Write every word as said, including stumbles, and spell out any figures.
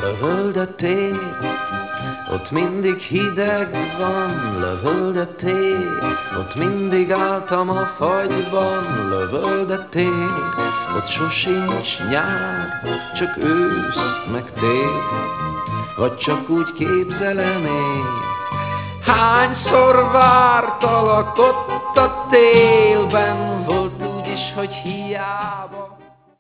lövöldöttél, ott mindig hideg van, lövöldöttél, ott mindig álltam a fagyban, lövöldöttél, ott sosincs nyár, csak ősz meg tél, vagy csak úgy képzelem én. Hányszor vártalak ott a télben, volt úgy is, hogy hiába.